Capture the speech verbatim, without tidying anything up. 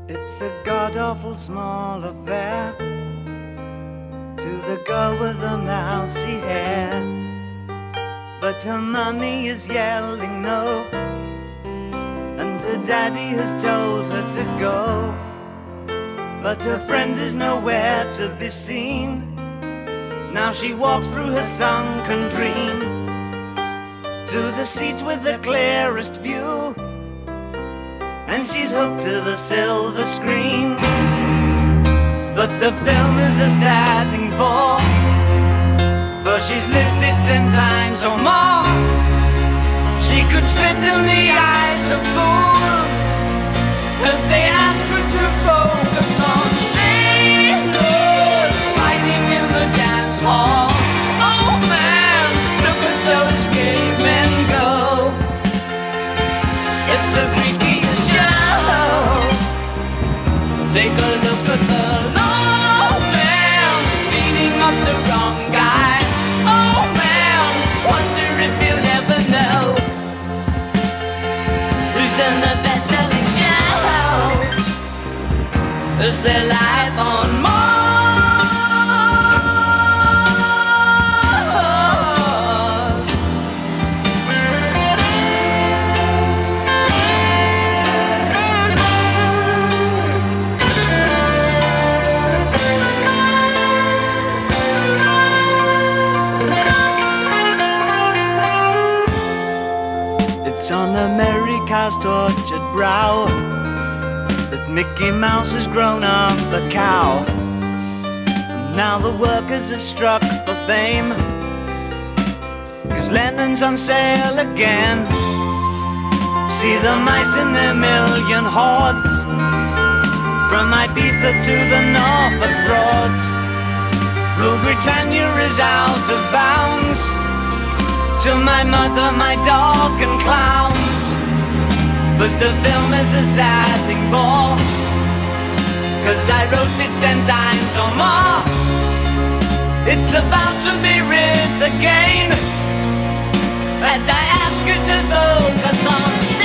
It's a god-awful small affair to the girl with the mousy hair, but her mummy is yelling no, and her daddy has told her to go. But her friend is nowhere to be seen. Now she walks through her sunken dream to the seat with the clearest view, and she's hooked to the silver screen. But the film is a sad thing for, for she's lived it ten times or more. She could spit in the eyes of fools if they ask her to focus on sailors fighting in the dance hall. Oh man, look at those cavemen go. It's the freakiest show. Take a look at the low man beating up the wrong guy. Oh man, wonder if you'll ever know who's in the best-selling show. Is there life on Mars? It's on America's tortured brow that Mickey Mouse has grown up a cow. And now the workers have struck for fame, 'cause Lennon's on sale again. See the mice in their million hordes, from Ibiza to the Norfolk Broads. Rule Britannia is out of bounds, to my mother, my dog and clowns. But the film is a sad thing for, 'cause I wrote it ten times or more. It's about to be writ again, as I ask you to focus on